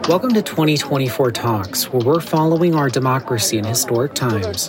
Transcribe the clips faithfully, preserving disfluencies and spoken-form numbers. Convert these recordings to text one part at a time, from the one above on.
Welcome to twenty twenty-four Talks, where we're following our democracy in historic times.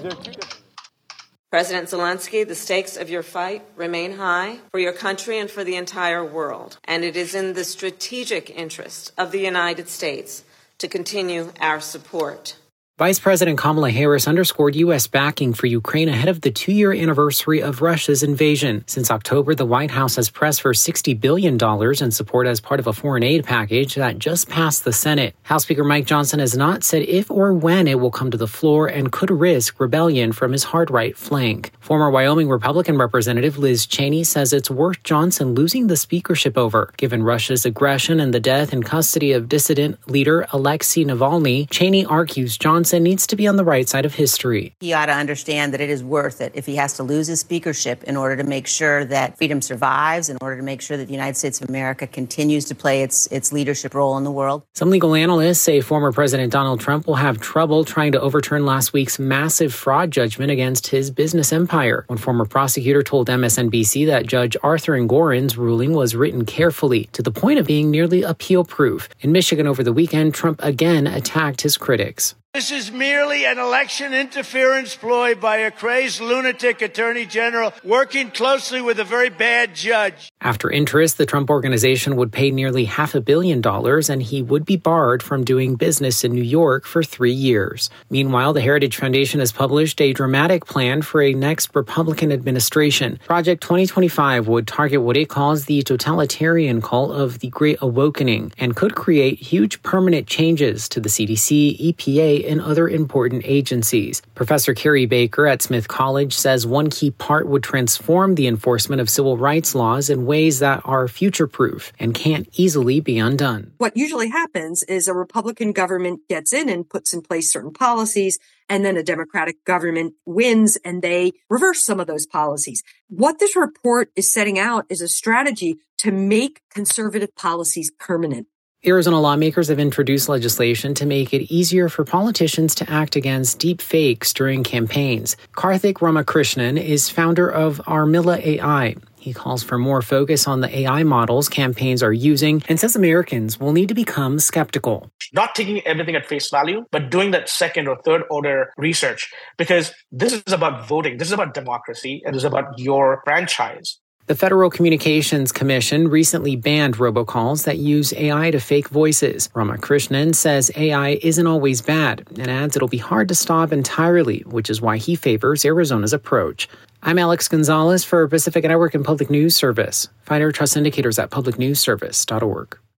President Zelensky, the stakes of your fight remain high for your country and for the entire world, and it is in the strategic interest of the United States to continue our support. Vice President Kamala Harris underscored U S backing for Ukraine ahead of the two-year anniversary of Russia's invasion. Since October, the White House has pressed for sixty billion dollars in support as part of a foreign aid package that just passed the Senate. House Speaker Mike Johnson has not said if or when it will come to the floor and could risk rebellion from his hard-right flank. Former Wyoming Republican Representative Liz Cheney says it's worth Johnson losing the speakership over. Given Russia's aggression and the death and custody of dissident leader Alexei Navalny, Cheney argues Johnson needs to be on the right side of history. He ought to understand that it is worth it if he has to lose his speakership in order to make sure that freedom survives, in order to make sure that the United States of America continues to play its, its leadership role in the world. Some legal analysts say former President Donald Trump will have trouble trying to overturn last week's massive fraud judgment against his business empire. One former prosecutor told M S N B C that Judge Arthur Engoron's ruling was written carefully, to the point of being nearly appeal-proof. In Michigan over the weekend, Trump again attacked his critics. This is merely an election interference ploy by a crazed lunatic attorney general working closely with a very bad judge. After interest, the Trump Organization would pay nearly half a billion dollars, and he would be barred from doing business in New York for three years. Meanwhile, the Heritage Foundation has published a dramatic plan for a next Republican administration. Project twenty twenty-five would target what it calls the totalitarian cult of the Great Awakening and could create huge permanent changes to the C D C, E P A, and other important agencies. Professor Carrie Baker at Smith College says one key part would transform the enforcement of civil rights laws in ways that are future-proof and can't easily be undone. What usually happens is a Republican government gets in and puts in place certain policies, and then a Democratic government wins and they reverse some of those policies. What this report is setting out is a strategy to make conservative policies permanent. Arizona lawmakers have introduced legislation to make it easier for politicians to act against deep fakes during campaigns. Karthik Ramakrishnan is founder of Armilla A I. He calls for more focus on the A I models campaigns are using and says Americans will need to become skeptical. Not taking everything at face value, but doing that second or third order research, because this is about voting. This is about democracy. And this is about your franchise. The Federal Communications Commission recently banned robocalls that use A I to fake voices. Ramakrishnan says A I isn't always bad and adds it'll be hard to stop entirely, which is why he favors Arizona's approach. I'm Alex Gonzalez for Pacifica Network and Public News Service. Find our trust indicators at public news service dot org.